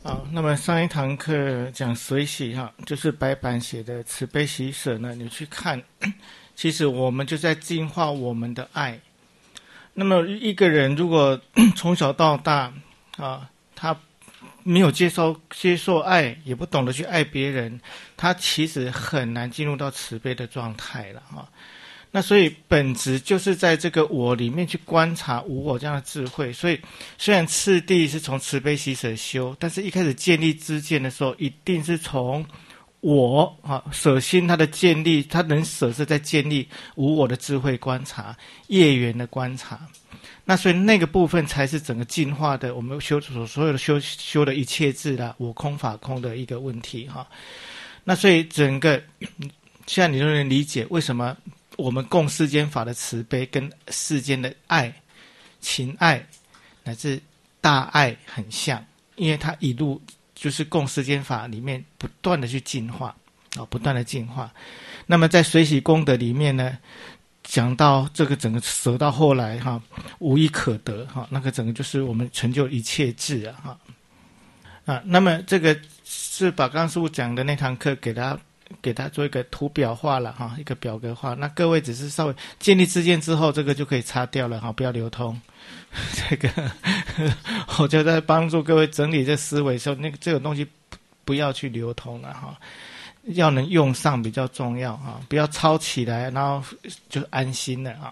好，那么上一堂课讲随喜哈，就是白板写的慈悲喜舍呢，你去看，其实我们就在净化我们的爱。那么一个人如果从小到大啊，他没有接受爱，也不懂得去爱别人，他其实很难进入到慈悲的状态了哈。那所以本质就是在这个我里面去观察无我这样的智慧。所以虽然次第是从慈悲喜舍修，但是一开始建立知见的时候，一定是从我舍心它的建立，它能舍是在建立无我的智慧观察，业缘的观察。那所以那个部分才是整个进化的，我们所有的修的一切智啦，我空法空的一个问题哈。那所以整个现在你就能理解为什么我们共世间法的慈悲跟世间的爱、情爱乃至大爱很像，因为它一路就是共世间法里面不断的去进化不断的进化。那么在随喜功德里面呢，讲到这个整个舍到后来无一可得那个整个就是我们成就一切智那么这个是把刚刚师父讲的那堂课给他做一个图表化了一个表格化。那各位只是稍微建立知见之后，这个就可以擦掉了不要流通。这个我就在帮助各位整理这思维的时候，这个东西不要去流通了要能用上比较重要不要抄起来然后就安心了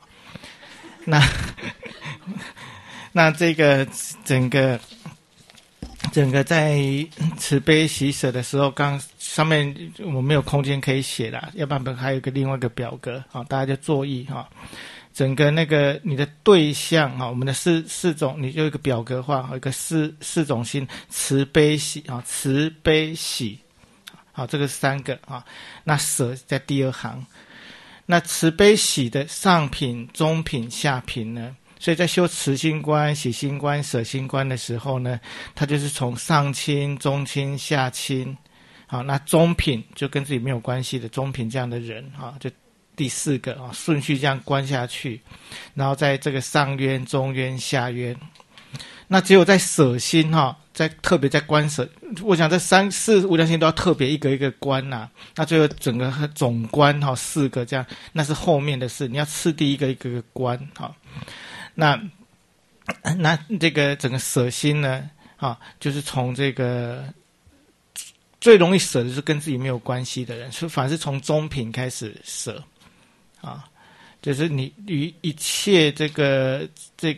那这个整个在慈悲喜舍的时候，刚上面我没有空间可以写啦，要不然还有另外一个表格大家就作意整个那个你的对象我们的四种，你就有一个表格化，有一个四种心，慈悲喜慈悲喜这个三个那舍在第二行。那慈悲喜的上品、中品、下品呢？所以在修慈心观、喜心观、舍心观的时候呢，它就是从上亲、中亲、下亲那中品就跟自己没有关系的中品这样的人就第四个顺序这样观下去，然后在这个上渊、中渊、下渊，那只有在舍心在特别在观舍，我想这三四无量心都要特别一个一个观那最后整个总观四个这样，那是后面的事，你要次第一个一个观那这个整个舍心呢就是从这个最容易舍的是跟自己没有关系的人，所以反而是从中品开始舍就是你与一切这个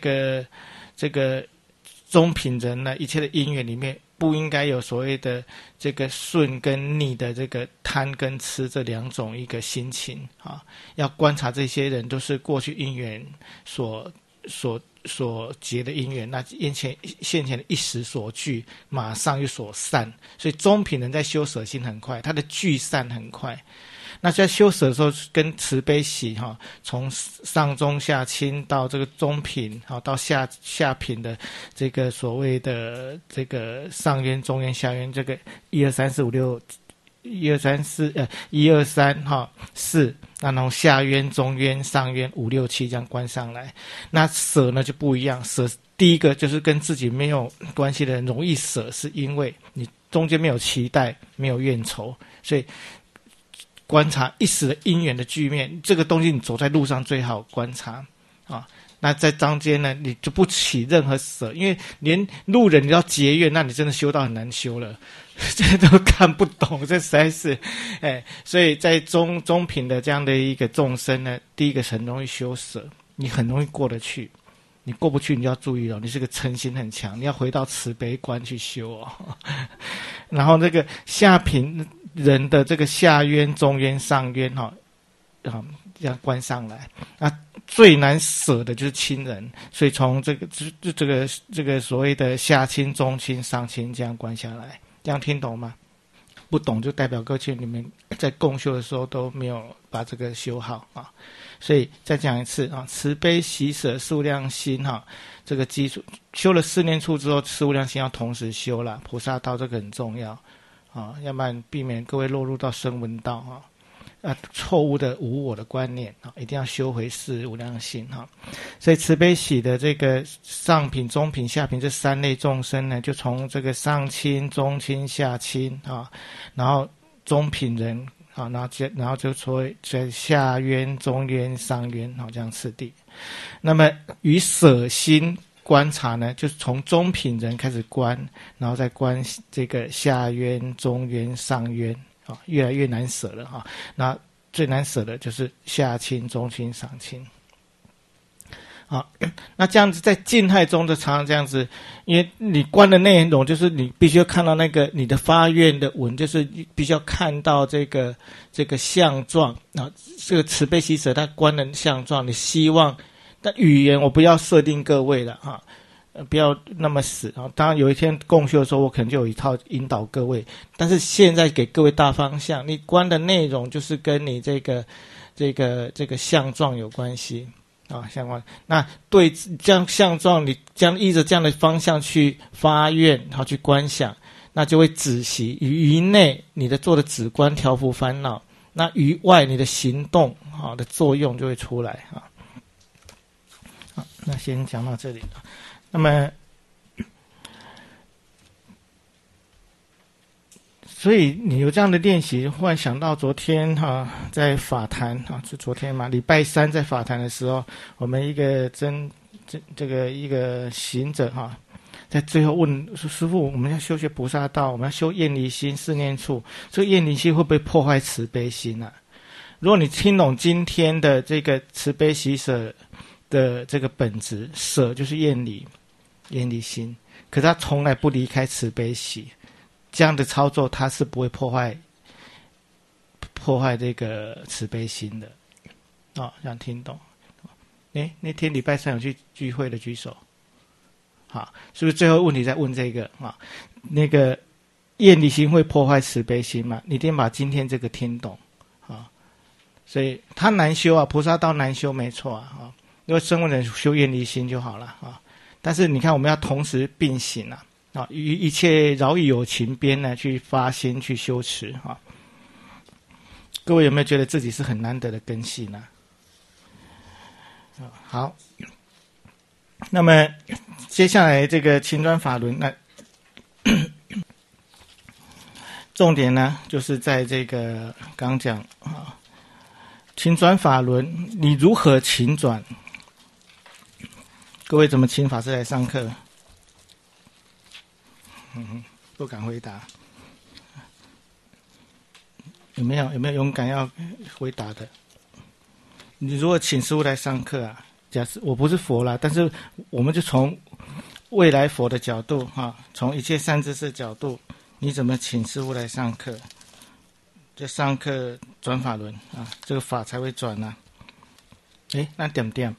中品人呢，一切的因缘里面不应该有所谓的这个顺跟逆的这个贪跟痴这两种一个心情要观察这些人都是过去因缘所结的因缘，那现前的一时所聚，马上又所散，所以中品人在修舍心很快，他的聚散很快。那在修舍的时候，跟慈悲喜从上中下亲到这个中品到下品的这个所谓的这个上渊、中渊、下渊，这个1、2、3、4、5、6。1、2、3、4，1、2、3、4，那从下渊、中渊、上渊5、6、7这样观上来。那舍呢就不一样，舍第一个就是跟自己没有关系的人容易舍，是因为你中间没有期待，没有怨仇，所以观察一时的因缘的具面，这个东西你走在路上最好观察那在中间呢，你就不起任何舍，因为连路人你要结怨，那你真的修到很难修了，这都看不懂，这实在是，所以在中品的这样的一个众生呢，第一个很容易修舍，你很容易过得去，你过不去你就要注意你是个嗔心很强，你要回到慈悲观去修然后这个下品人的这个下渊、中渊、上渊这样观上来，最难舍的就是亲人，所以从这个所谓的下亲、中亲、上亲这样观下来，这样听懂吗？不懂就代表各位你们在共修的时候都没有把这个修好所以再讲一次慈悲喜舍数量心这个基础修了4念处之后，四无量心要同时修了，菩萨道这个很重要要不然避免各位落入到声闻道错误的无我的观念啊，一定要修回四无量心哈。所以慈悲喜的这个上品、中品、下品这三类众生呢，就从这个上亲、中亲、下亲啊，然后中品人啊，然后就所谓在下渊、中渊、上渊啊这样次第。那么与舍心观察呢，就是从中品人开始观，然后再观这个下渊、中渊、上渊。越来越难舍了哈，那最难舍的就是下亲、中亲、上亲。好，那这样子在静态中就常常这样子，因为你观的内容就是你必须要看到那个你的发愿的文，就是必须要看到这个相状啊，这个慈悲喜舍他观的相状，你希望，但语言我不要设定各位了哈。不要那么死啊！当然有一天共修的时候，我可能就有一套引导各位。但是现在给各位大方向，你观的内容就是跟你这个相状有关系啊，相关。那对这样相状，你将依着这样的方向去发愿，然后去观想，那就会止息于内你的做的止观调伏烦恼，那于外你的行动啊的作用就会出来啊。好，那先讲到这里。那么，所以你有这样的练习，忽然想到昨天在法坛就昨天嘛，礼拜三在法坛的时候，我们一个一个行者在最后问说：“师父，我们要修学菩萨道，我们要修厌离心、四念处，这个厌离心会不会破坏慈悲心啊？”如果你听懂今天的这个慈悲喜舍的这个本质，舍就是厌离心，可是他从来不离开慈悲喜，这样的操作他是不会破坏这个慈悲心的。这样听懂？那天礼拜三有去聚会的举手。好，是不是最后问题在问这个啊？那个厌离心会破坏慈悲心嘛？你一定把今天这个听懂啊。所以他难修啊，菩萨道难修没错啊。如果声闻人修厌离心就好了啊。但是你看，我们要同时并行于一切饶益有情边呢，去发心去修持啊。各位有没有觉得自己是很难得的根系呢？好，那么接下来这个勤转法轮，那重点呢，就是在这个刚讲勤转法轮，你如何勤转？各位怎么请法师来上课？不敢回答。有没有勇敢要回答的？你如果请师父来上课啊，假设我不是佛啦，但是我们就从未来佛的角度从一切善知识角度，你怎么请师父来上课？就上课转法轮这个法才会转啊。那点点。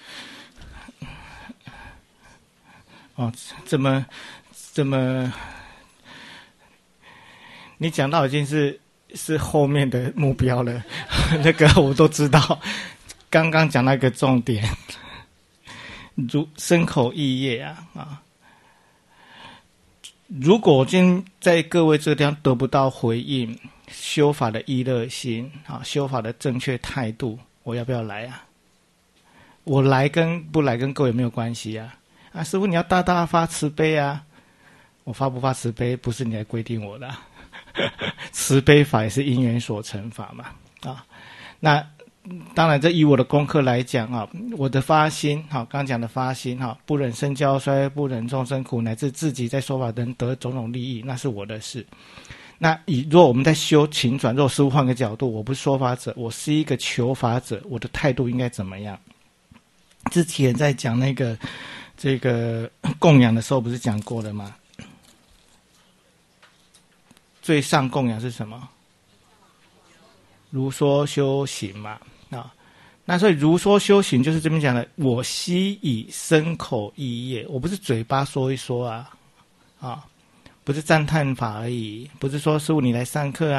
这么，你讲到已经是后面的目标了，那个我都知道。刚刚讲那个重点，如身口意业如果我今天在各位这个地方得不到回应，修法的依乐心修法的正确态度，我要不要来啊？我来跟不来跟各位没有关系啊。师父你要大大发慈悲啊！我发不发慈悲不是你来规定我的慈悲法也是因缘所成法嘛那当然这以我的功课来讲我的发心刚刚讲的发心不忍身教衰，不忍众生苦，乃至自己在说法能得种种利益，那是我的事。那如果我们在修勤转，如果师父换个角度，我不是说法者，我是一个求法者，我的态度应该怎么样？之前在讲这个供养的时候不是讲过了吗？最上供养是什么？如说修行嘛那所以如说修行就是这边讲的，我悉以身口意业，我不是嘴巴说一说不是赞叹法而已，不是说师父你来上课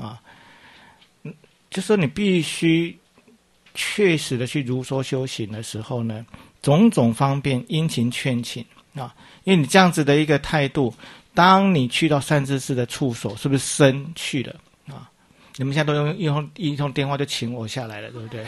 就说你必须确实的去如说修行的时候呢，种种方便殷勤劝请因为你这样子的一个态度，当你去到善知识的处所，是不是身去了你们现在都用一通电话就请我下来了，对不对？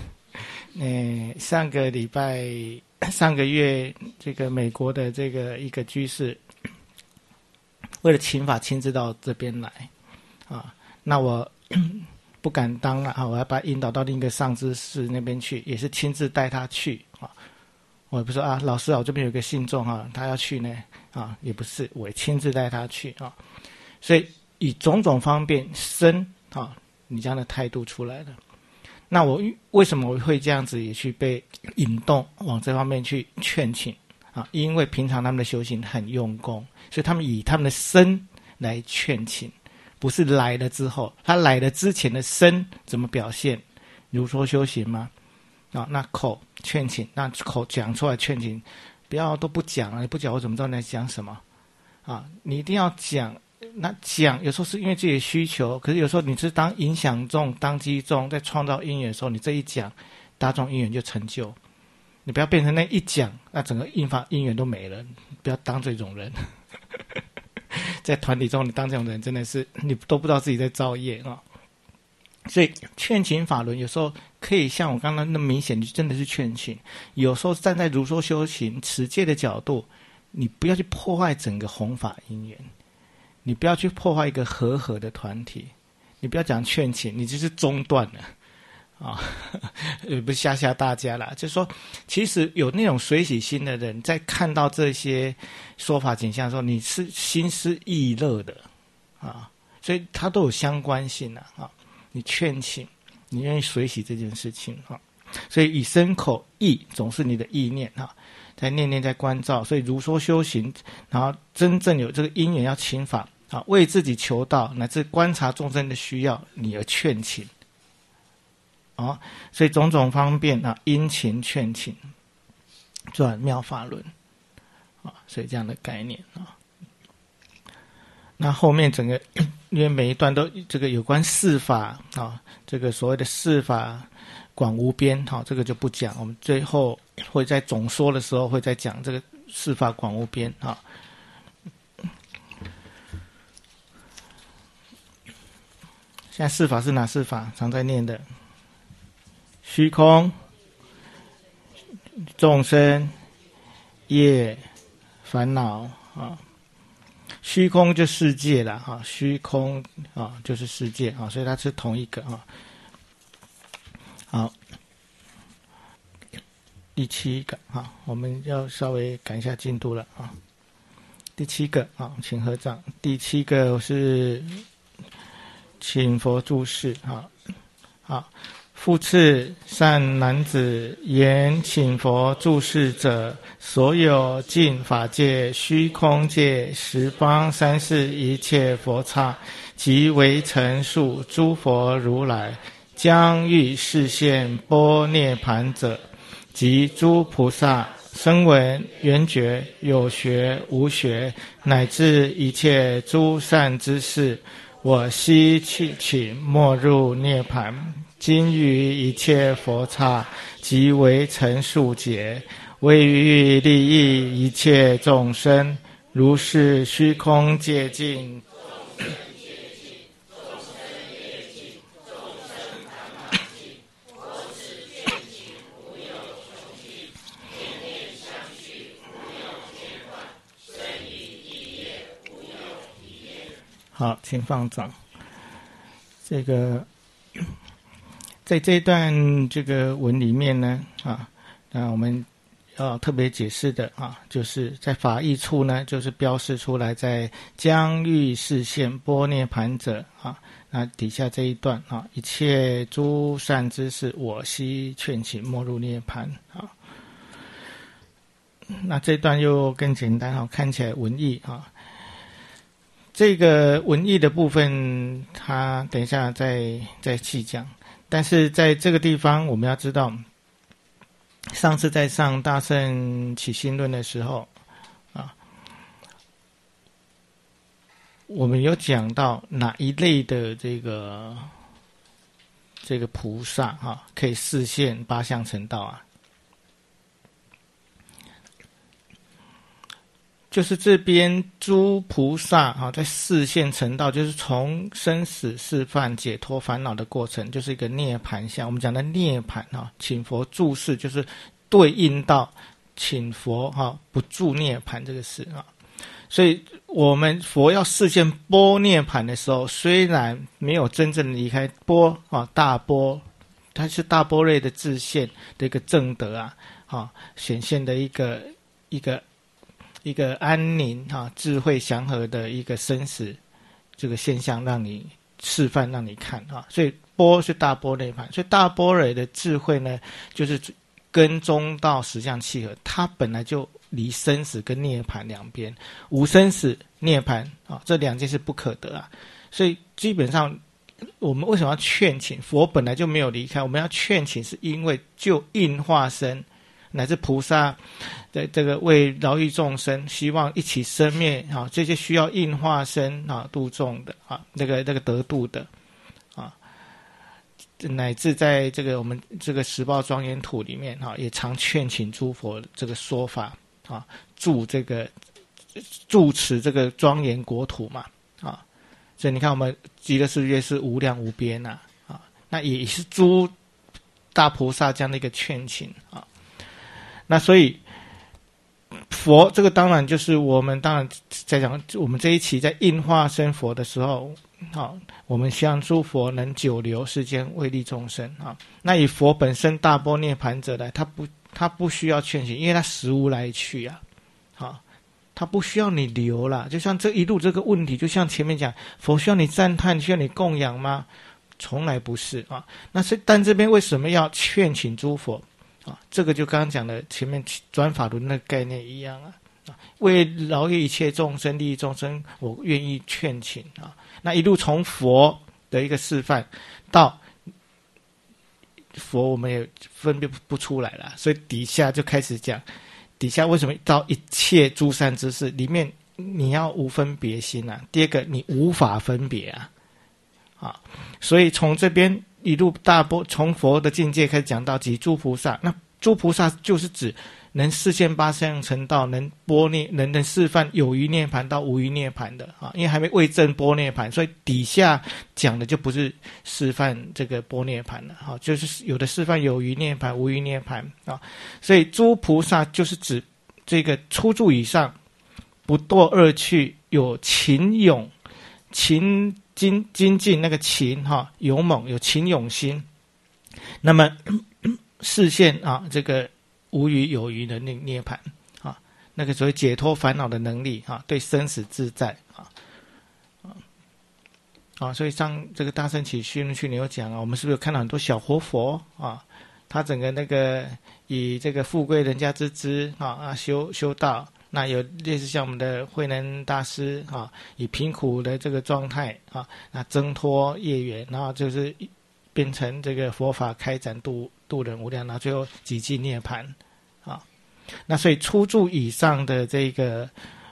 上个月，这个美国的这个一个居士，为了请法亲自到这边来啊，那我不敢当了啊，我要把他引导到另一个上知寺那边去，也是亲自带他去啊。我也不说啊，老师啊，我这边有个信众啊，他要去呢啊，也不是，我也亲自带他去啊。所以以种种方便生啊，你这样的态度出来了。那我为什么我会这样子也去被引动往这方面去劝请啊？因为平常他们的修行很用功，所以他们以他们的身来劝请，不是来了之后，他来了之前的身怎么表现？如说修行吗？啊，那口劝请，那口讲出来劝请，不要都不讲了，你不讲我怎么知道你在讲什么？啊，你一定要讲。那讲有时候是因为自己的需求，可是有时候你是当影响众、当机众，在创造因缘的时候，你这一讲，大众因缘就成就。你不要变成那一讲，那整个因缘都没了。不要当这种人，在团体中你当这种人，真的是你都不知道自己在造业啊。所以劝请法轮有时候可以像我刚刚那么明显，你真的是劝请。有时候站在如说修行持戒的角度，你不要去破坏整个弘法因缘。你不要去破坏一个和合的团体，你不要讲劝请，你就是中断了啊！不是吓大家啦，就是说，其实有那种随喜心的人，在看到这些说法景象的时候，你是心思意乐的啊，所以它都有相关性啊。你劝请，你愿意随喜这件事情啊，所以以身口意总是你的意念啊。在念念在关照，所以如说修行，然后真正有这个因缘要请法啊，为自己求道，乃至观察众生的需要，你而劝请啊，所以种种方便啊，殷勤劝请，转妙法轮啊，所以这样的概念啊。那后面整个因为每一段都这个有关四法啊，这个所谓的四法广无边，好，这个就不讲，我们最后会在总说的时候会再讲这个四法广无边啊。现在四法是哪四法？常在念的：虚空、众生、业、烦恼啊。虚空就世界了啊，虚空啊就是世界啊，所以它是同一个啊。好，第七个啊，我们要稍微赶一下进度了啊。第七个啊，请合掌。第七个是请佛注释啊。好，复次，善男子言请佛注释者，所有尽法界、虚空界、十方三世一切佛刹，及为成数诸佛如来，将欲示现般涅盘者，及诸菩萨、声闻、缘觉、有学、无学，乃至一切诸善知识，我悉去请没入涅盘。今于一切佛刹，即为成数劫，为欲利益一切众生，如是虚空界尽。好，请放掌。这个。在这一段这个文里面呢，那我们要特别解释的啊，就是在法义处呢，就是标示出来在将欲示现般涅盘者啊，那底下这一段啊，一切诸善知识，我悉劝请没入涅盘啊。那这段又更简单哈，看起来文义啊。这个文义的部分，它等一下再细讲。但是在这个地方，我们要知道，上次在上《大乘起信论》的时候，啊，我们有讲到哪一类的这个菩萨啊，可以示现八相成道啊？ 就是这边诸菩萨在示现成道，就是从生死示范解脱烦恼的过程，就是一个涅槃相。我们讲的涅槃请佛住世，就是对应到请佛不住涅槃这个事啊。所以我们佛要示现般涅槃的时候，虽然没有真正离开大般，它是大般若的自现的一个正德显现的一个安宁智慧祥和的一个生死这个现象，让你示范让你看所以般是大般涅槃，所以大般若的智慧呢，就是跟中道实相契合，它本来就离生死跟涅槃两边，无生死涅槃这两件是不可得所以基本上我们为什么要劝请？佛本来就没有离开，我们要劝请是因为就应化身乃至菩萨的这个为饶益众生，希望一起生灭这些需要应化身度众的这个得度的乃至在这个我们这个十报庄严土里面也常劝请诸佛这个说法住持这个庄严国土嘛所以你看我们极乐世界是无量无边那也是诸大菩萨这样的一个劝请那所以佛这个当然就是我们当然在讲我们这一期在应化身佛的时候我们希望诸佛能久留世间为利众生那以佛本身大般涅槃者来，他不需要劝请，因为他实无来去他不需要你留啦。就像这一路这个问题，就像前面讲，佛需要你赞叹，需要你供养吗？从来不是那是但这边为什么要劝请诸佛这个就刚刚讲的前面转法轮的概念一样为饶益一切众生，利益众生，我愿意劝请那一路从佛的一个示范到佛，我们也分辨不出来了，所以底下就开始讲，底下为什么到一切诸善知识里面你要无分别心第二个你无法分别所以从这边一路大波从佛的境界开始讲到及诸菩萨，那诸菩萨就是指能示现八相成道，能般涅能示范有余涅槃到无余涅槃的因为还没未证般涅槃，所以底下讲的就不是示范这个般涅槃了就是有的示范有余涅槃无余涅槃所以诸菩萨就是指这个初住以上不堕恶趣，有勤勇精进那个勤勇猛，有勤勇心，那么示现这个无余有余的涅槃那个所谓解脱烦恼的能力对生死自在所以上这个大乘起序论去年有讲我们是不是有看到很多小活佛他整个那个以这个富贵人家之资修道，那有类似像我们的慧能大师以贫苦的这个状态那挣脱业缘，然后就是变成这个佛法开展度人无量，然后最后几际涅槃那所以初住以上的这个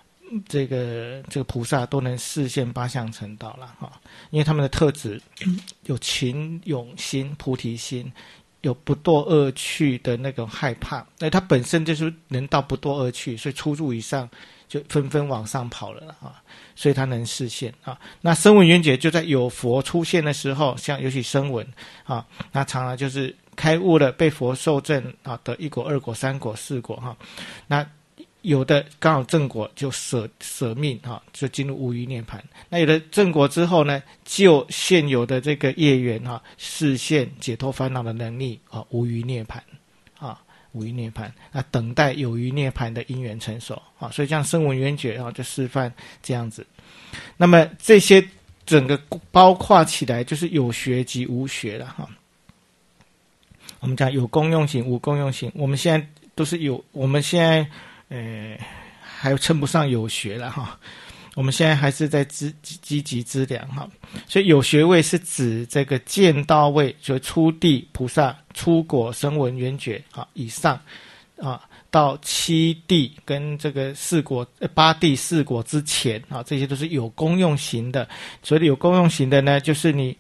菩萨都能示现八相成道了因为他们的特质有勤勇心、菩提心，有不堕恶趣的那种害怕，他本身就是能到不堕恶趣，所以初住以上就纷纷往上跑了所以他能示现那声闻缘觉就在有佛出现的时候，像尤其声闻那常常就是开悟了，被佛受证得一果、二果、三果、四果那有的刚好正果就舍命就进入无余涅槃，那有的正果之后呢，就现有的这个业缘示现解脱烦恼的能力无余涅槃无余涅槃，那等待有余涅槃的因缘成熟所以像声闻缘觉就示范这样子。那么这些整个包括起来就是有学及无学了我们讲有功用行无功用行，我们现在都是有，我们现在还称不上有学了我们现在还是在积极资粮所以有学位是指这个见道位，就初地菩萨、初果声闻缘觉以上到七地跟这个八地四果之前这些都是有功用行的。所以有功用行的呢，就是你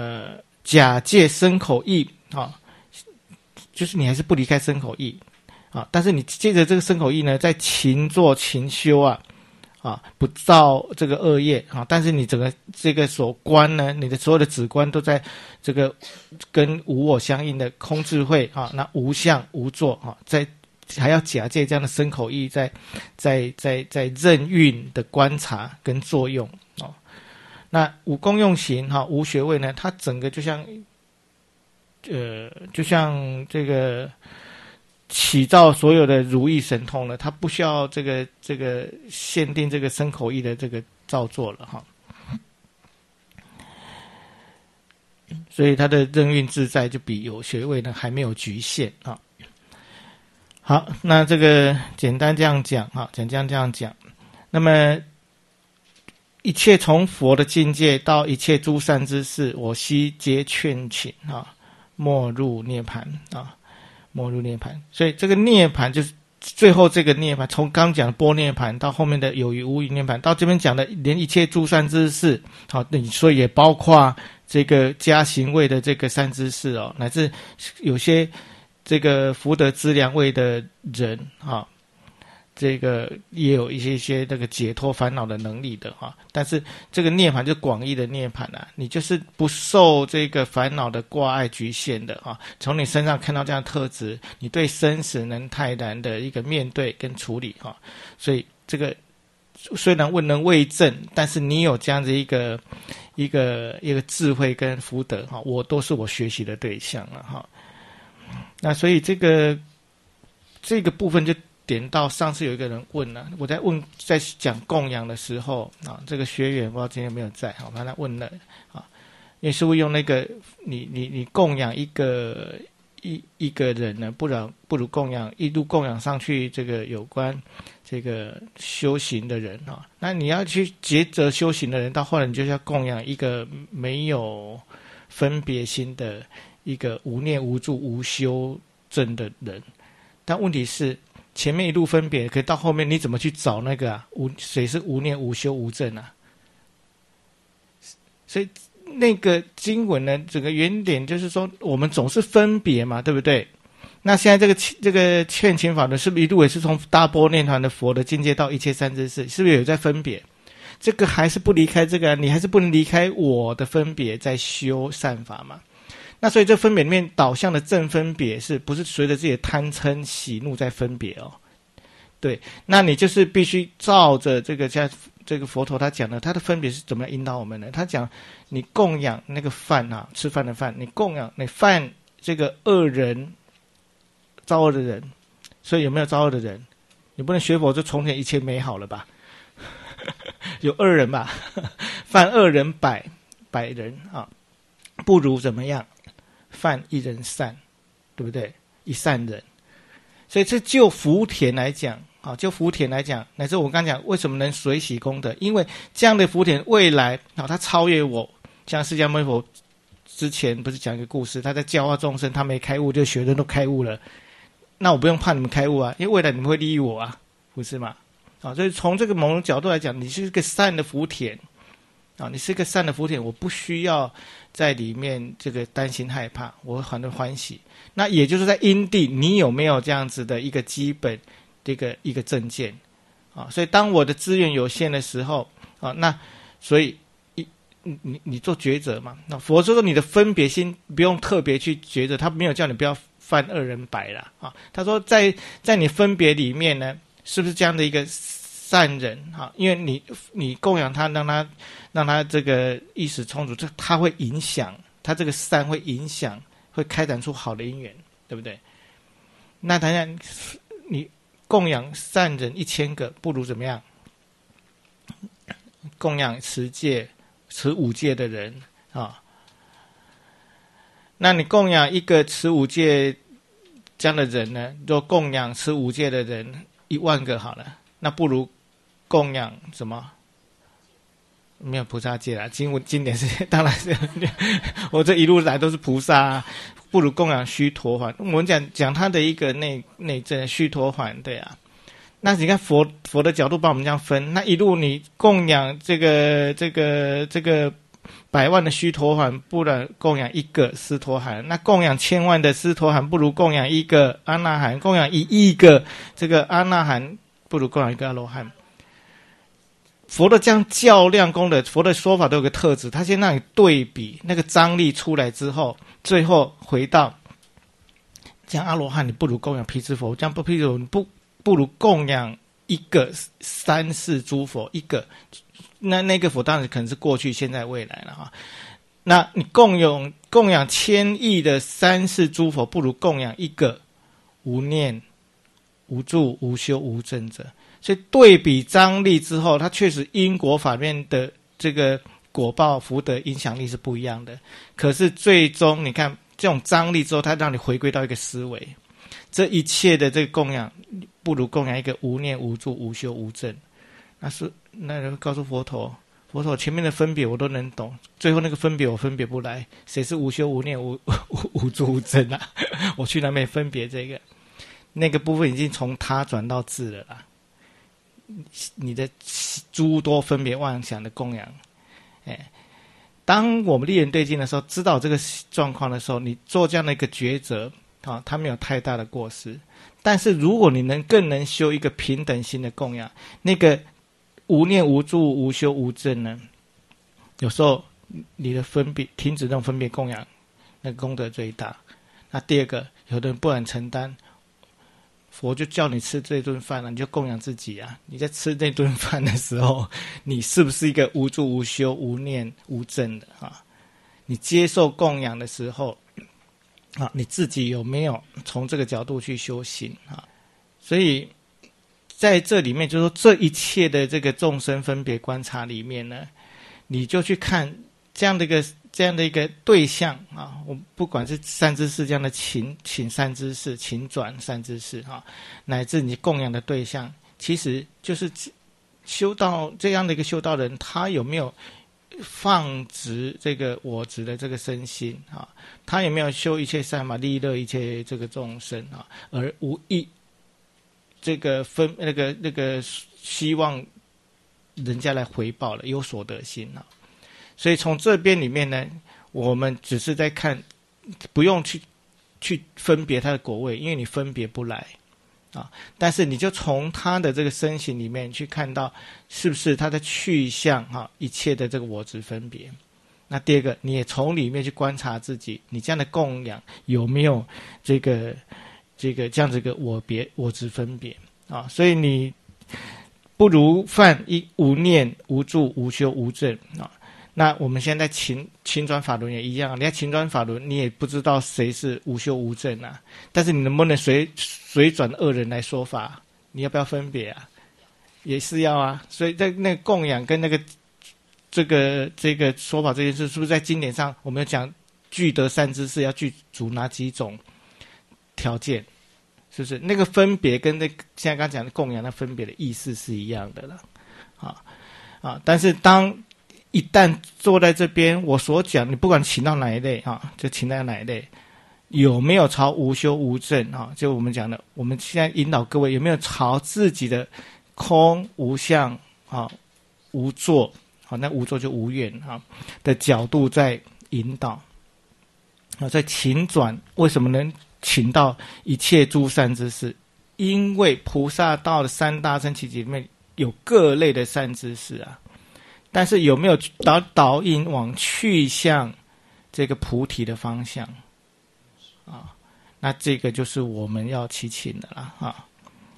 假借身口意就是你还是不离开身口意啊，但是你借着这个身口意呢，在勤做勤修啊，不造这个恶业啊，但是你整个这个所观呢，你的所有的止观都在这个跟无我相应的空智慧啊，那无相无作啊，在还要假借这样的身口意在任运的观察跟作用哦。那无功用行无学位呢，它整个就像这个起造所有的如意神通了，它不需要这个限定这个身口意的这个造作了哈。所以它的任运自在就比有学位呢还没有局限啊。好，那这个简单这样讲哈，这样讲。那么一切从佛的境界到一切诸善之事，我悉皆劝请啊，莫入涅盘啊，莫入涅盘。所以这个涅盘就是最后这个涅盘，从刚讲的般涅盘到后面的有余无余涅盘，到这边讲的连一切诸善之事，好，所以也包括这个加行位的这个善知识哦，乃至有些这个福德资粮位的人啊，这个也有一些那个解脱烦恼的能力的啊。但是这个涅槃就是广义的涅槃啊，你就是不受这个烦恼的挂碍局限的啊。从你身上看到这样的特质，你对生死能泰然的一个面对跟处理啊。所以这个虽然未能为证，但是你有这样子一个智慧跟福德哈，我都是我学习的对象了哈。那所以这个部分就点到上次有一个人问了，我在讲供养的时候啊，这个学员不知道今天有没有在，好，他问了啊，因为师父用那个你供养一个人呢，不如供养一路供养上去这个有关这个修行的人啊，那你要去抉择修行的人，到后来你就是要供养一个没有分别心的一个无念无住无修正的人。但问题是前面一路分别，可到后面你怎么去找那个谁是无念无修无正啊？所以那个经文呢，整个原点就是说我们总是分别嘛，对不对？那现在这个劝请法呢，是不是一路也是从大般涅槃的佛的境界到一切善知识，是不是有在分别？这个还是不离开这个，你还是不能离开我的分别在修善法嘛。那所以这分别里面导向的正分别是不是随着自己的贪嗔喜怒在分别哦？对，那你就是必须照着这个佛陀他讲的，他的分别是怎么样引导我们呢？他讲你供养那个饭啊，吃饭的饭，你供养你饭这个恶人造恶的人，所以有没有造恶的人？你不能学佛就从前一切美好了吧？有恶人吧？犯恶人百人啊，不如怎么样？犯一人善，对不对？一善人。所以这就福田来讲啊，就福田来讲，乃至我刚讲为什么能随喜功德，因为这样的福田未来啊，它超越我。像释迦牟尼佛之前不是讲一个故事，他在教化众生，他没开悟，就学生都开悟了。那我不用怕你们开悟啊，因为未来你们会利益我啊，不是吗？啊，所以从这个某种角度来讲，你是一个善的福田啊，你是一个善的福田，我不需要在里面这个担心害怕，我很欢喜。那也就是在因地，你有没有这样子的一个基本的一个正见啊？所以当我的资源有限的时候啊，那所以你做抉择嘛。那佛说你的分别心不用特别去抉择，他没有叫你不要犯恶人百啦啊。他说在你分别里面呢，是不是这样的一个善人啊？因为你供养他，让他这个意识充足，这他会影响他这个善会影响，会开展出好的因缘，对不对？那当然，你供养善人1000个，不如怎么样？供养持5戒的人啊。那你供养一个持5戒这样的人呢？若供养持5戒的人10000个好了，那不如供养什么？没有菩萨戒啦，经典是当然是我这一路来都是菩萨啊，不如供养须陀洹。我们讲他的一个内证须陀洹，对啊。那你看佛的角度把我们这样分，那一路你供养这个 100万的须陀洹，不然供养一个斯陀含；那供养1000万的斯陀含，不如供养一个阿那含；供养1亿个这个阿那含，不如供养一个阿罗汉。佛的这样较量功德，佛的说法都有个特质，他先让你对比那个张力出来之后，最后回到这样阿罗汉，你不如供养辟支佛；这样辟支佛，你不如供养一个3世诸佛一个。那个佛当然可能是过去、现在、未来了哈。那你供养1000亿的3世诸佛，不如供养一个无念、无住、无修、无证者。所以对比张力之后，它确实因果法面的这个果报福德影响力是不一样的。可是最终你看这种张力之后，它让你回归到一个思维，这一切的这个供养，不如供养一个无念、无住、无修、无证。那就告诉佛陀前面的分别我都能懂，最后那个分别我分别不来，谁是无修无念无住无证啊？我去那边分别这个，那个部分已经从他转到自了啦。你的诸多分别妄想的供养，当我们立人对境的时候，知道这个状况的时候，你做这样的一个抉择，它没有太大的过失。但是如果你更能修一个平等心的供养，那个无念无住无修无证呢，有时候你的分别停止那种分别供养，那个功德最大。那第二个，有的人不敢承担，佛就叫你吃这顿饭了，你就供养自己啊。你在吃那顿饭的时候，你是不是一个无住无修无念无证的啊？你接受供养的时候啊，你自己有没有从这个角度去修行啊？所以在这里面，就是说这一切的这个众生分别观察里面呢，你就去看这样的一个对象啊，我不管是善知识这样的请善知识、请转善知识啊，乃至你供养的对象，其实就是修道这样的一个修道人，他有没有放直这个我执的这个身心啊？他有没有修一切善法，利乐一切这个众生啊？而无意这个那个希望人家来回报了，有所得心啊。所以从这边里面呢，我们只是在看，不用去分别他的果位，因为你分别不来啊。但是你就从他的这个身形里面去看到，是不是他的去向啊，一切的这个我执分别。那第二个，你也从里面去观察自己，你这样的供养有没有这样子一个我执分别啊？所以你不如犯一无念无住无修无证啊。那我们现在勤转法轮也一样，你在勤转法轮，你也不知道谁是无修无证啊。但是你能不能随转恶人来说法？你要不要分别啊？也是要啊。所以在那个供养跟那个这个说法这件事，是不是在经典上我们要讲具得善知识要具足哪几种条件？是不是那个分别跟那现在刚讲的供养那分别的意思是一样的了？但是一旦坐在这边，我所讲，你不管请到哪一类啊，就请到哪一类，有没有朝无修无证啊？就我们讲的，我们现在引导各位有没有朝自己的空无相啊、无作啊，那无作就无愿啊的角度在引导啊，在请转，为什么能请到一切诸善知识？因为菩萨道的三大乘奇迹里面有各类的善知识啊。但是有没有导引往去向这个菩提的方向啊？那这个就是我们要祈请的啦啊。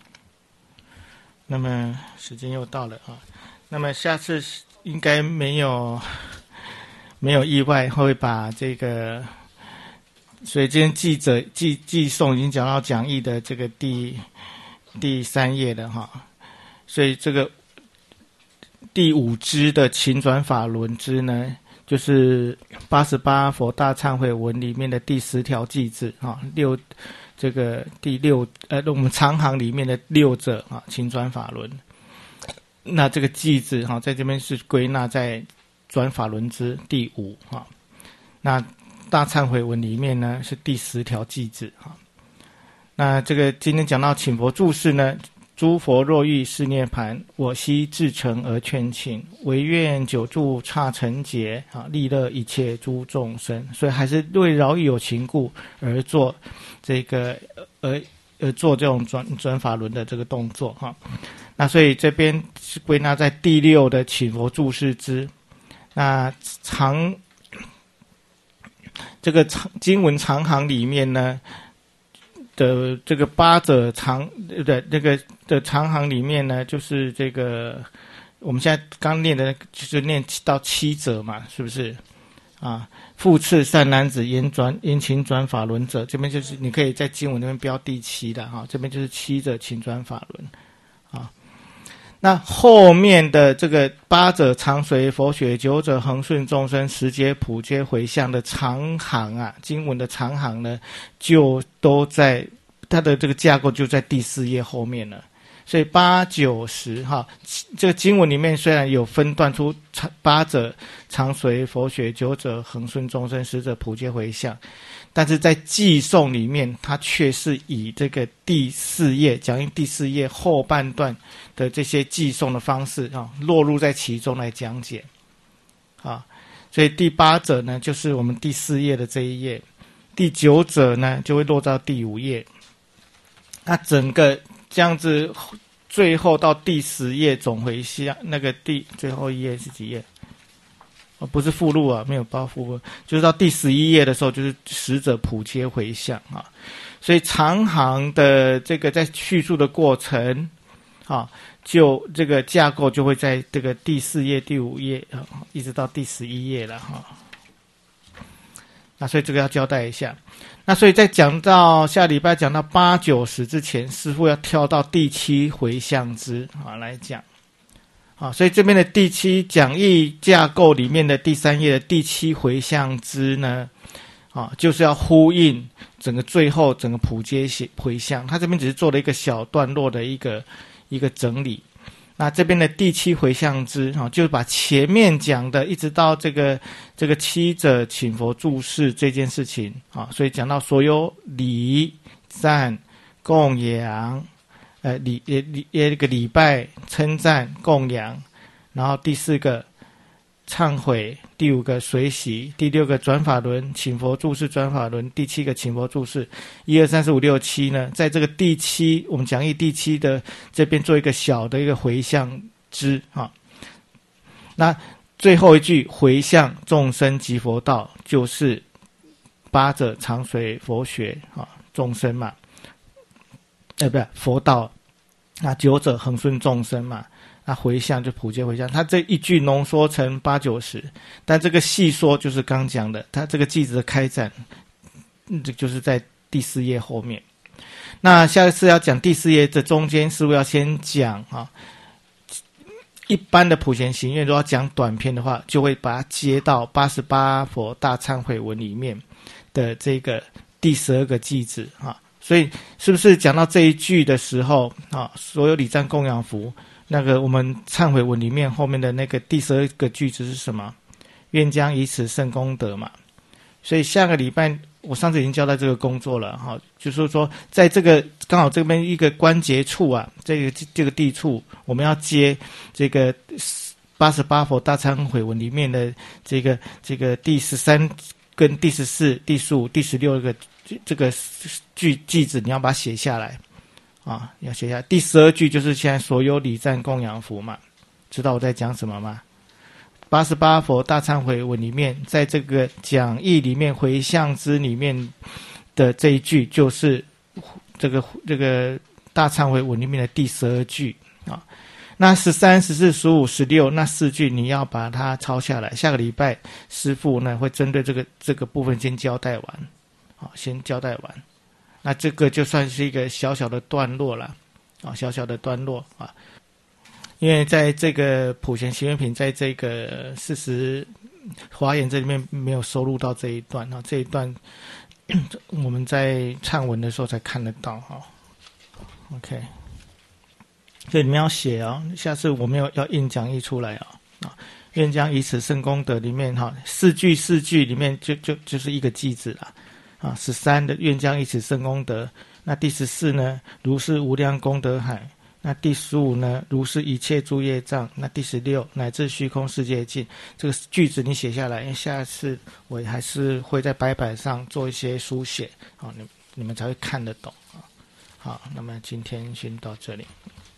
那么时间又到了啊，那么下次应该没有意外会把这个，所以今天寄送已经讲到讲义的这个第3页了哈，所以这个。第5支的勤转法轮支呢，就是88佛大忏悔文里面的第10条偈字啊，这个第6我们长行里面的6者啊，勤转法轮。那这个偈字哈，在这边是归纳在转法轮支第5哈。那大忏悔文里面呢是第10条偈字哈。那这个今天讲到请佛注释呢， 诸佛若欲是涅盘，我悉至诚而劝请，唯愿久住刹尘劫啊，利乐一切诸众生。所以还是为饶益有情故而做这个做这种转法轮的这个动作哈。那所以这边是归纳在第6的请佛注释之。那这个经文长行里面呢的这个8者长的那个的长行里面呢，就是这个我们现在刚念的，就是念到7者嘛，是不是啊？复次善男子言请转法轮者，这边就是你可以在经文那边标第7的哈，这边就是7者请转法轮啊。那后面的这个8者常随佛学，9者恒顺众生，10皆普皆回向的长行啊，经文的长行呢，就都在它的这个架构就在第4页后面了。所以8、9、10哈，这个经文里面虽然有分段出8者常随佛学，9者恒顺众生，10者普皆回向，但是在寄诵里面，它却是以这个第4页讲义第4页后半段的这些寄诵的方式啊，落入在其中来讲解啊。所以第8者呢，就是我们第4页的这一页；第9者呢，就会落到第5页。那整个这样子，最后到第10页总回向，那个最后一页是几页？不是附录啊，没有包附录，就是到第11页的时候，就是10者普皆回向啊。所以长行的这个在叙述的过程啊，就这个架构就会在这个第4页、第5页啊，一直到第11页了哈。那所以这个要交代一下。那所以在讲到下礼拜讲到8、9、10之前，师父要跳到第7回向之啊来讲。啊，所以这边的第7讲义架构里面的第3页的第7回向之呢，啊，就是要呼应整个最后整个普皆回向。他这边只是做了一个小段落的一个整理。那这边的第7回向之啊，就是把前面讲的一直到这个7者请佛注释这件事情啊，所以讲到所有礼赞供养。礼拜、称赞、供养，然后第4个忏悔，第5个随喜，第6个转法轮，请佛注释转法轮，第7个请佛注释，1、2、3、4、5、6、7呢，在这个第7我们讲义第7的这边做一个小的一个回向之啊。那最后一句回向众生及佛道，就是8者常随佛学啊，众生嘛。不是佛道，那9者恒顺众生嘛，那回向就普皆回向。它这一句浓缩成8、9、10，但这个细说就是刚讲的，它这个句子的开展，这就是在第4页后面。那下一次要讲第4页的中间，师父要先讲啊。一般的普贤行愿如果要讲短篇的话，就会把它接到88佛大忏悔文里面的这个第12个句子啊。所以是不是讲到这一句的时候啊，所有礼赞供养福，那个我们忏悔文里面后面的那个第12个句子是什么？愿将以此胜功德嘛。所以下个礼拜我上次已经交代这个工作了哈，就是说在这个刚好这边一个关节处啊，这个地处，我们要接这个88佛大忏悔文里面的这个第13跟第14、第15、第16个这个句子，你要把它写下来啊，要写下来。第12句就是现在所有礼赞供养福嘛，知道我在讲什么吗？88佛大忏悔文里面，在这个讲义里面回向之里面的这一句，就是这个大忏悔文里面的第12句啊。那13、14、15、16那4句你要把它抄下来。下个礼拜师父呢会针对这个部分先交代完，好，先交代完。那这个就算是一个小小的段落了，啊，小小的段落啊。因为在这个普贤行愿品，在这个40华严这里面没有收录到这一段啊，这一段我们在忏文的时候才看得到哈。OK， 所以你们要写哦，下次我们要印讲义出来啊。愿将以此胜功德里面哈，4句里面就是一个句子啦。啊，13的愿将以此胜功德，那第14呢，如是无量功德海。 那第15呢，如是一切诸业障。那第16，乃至虚空世界尽。这个句子你写下来，因为下次我还是会在白板上做一些书写，好，你们才会看得懂啊。好，那么今天先到这里，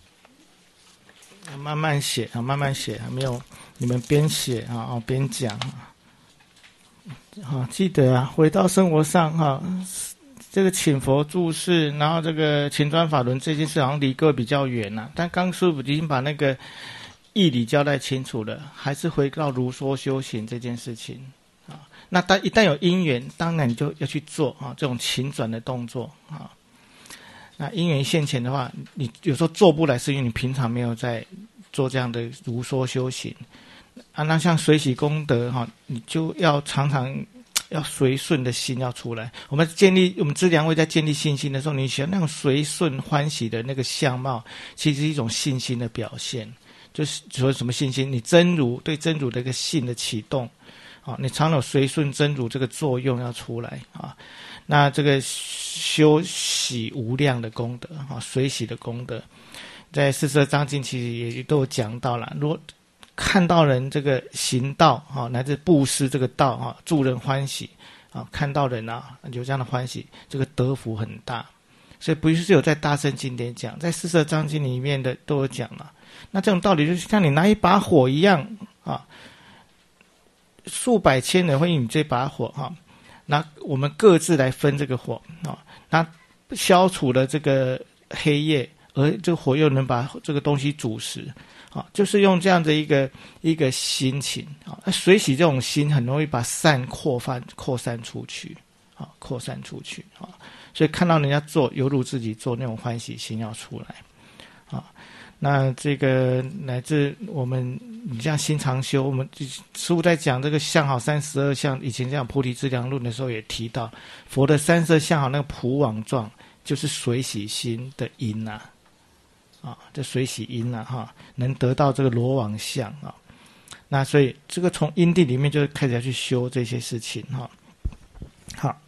慢慢写啊，慢慢写，没有你们边写啊边讲啊。好，记得啊，回到生活上哈。这个请佛注释，然后这个勤转法轮这件事好像离各位比较远了，但刚师父已经把那个义理交代清楚了，还是回到如说修行这件事情啊。那一旦有因缘，当然你就要去做啊，这种勤转的动作啊。那因缘现前的话，你有时候做不来，是因为你平常没有在做这样的如说修行啊。那像随喜功德哈，你就要常常要随顺的心要出来。我们资粮位在建立信心的时候，你喜欢那种随顺欢喜的那个相貌，其实是一种信心的表现。就是说什么信心？你真如对真如的一个信的启动啊，你常有随顺真如这个作用要出来啊。那这个修喜无量的功德啊，随喜的功德，在42章经其实也都有讲到了。如果看到人这个行道啊，乃至布施这个道啊，助人欢喜啊，看到人啊有这样的欢喜，这个德福很大。所以不是只有在大乘经典讲，在42章经里面的都有讲了。那这种道理就是像你拿一把火一样啊，数百千人会因你这把火哈，那我们各自来分这个火啊，那消除了这个黑夜，而这个火又能把这个东西煮实。啊，就是用这样的一个心情啊，随喜这种心很容易把善扩散出去啊，扩散出去啊，所以看到人家做犹如自己做，那种欢喜心要出来啊。那这个乃至我们你像心常修，我们师父在讲这个相好32相，以前讲菩提资粮论的时候也提到，佛的32相好那个普往状，就是随喜心的因啊。啊，这随喜因啊，哈，能得到这个罗网相啊，那所以这个从因地里面就开始要去修这些事情哈。好，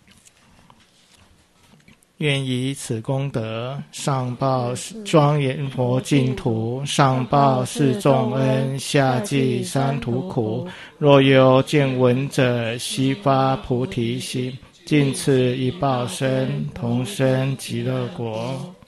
愿以此功德，上报庄严佛净土，上报四重恩，下济三途苦。若有见闻者，悉发菩提心，尽此一报身，同生极乐国。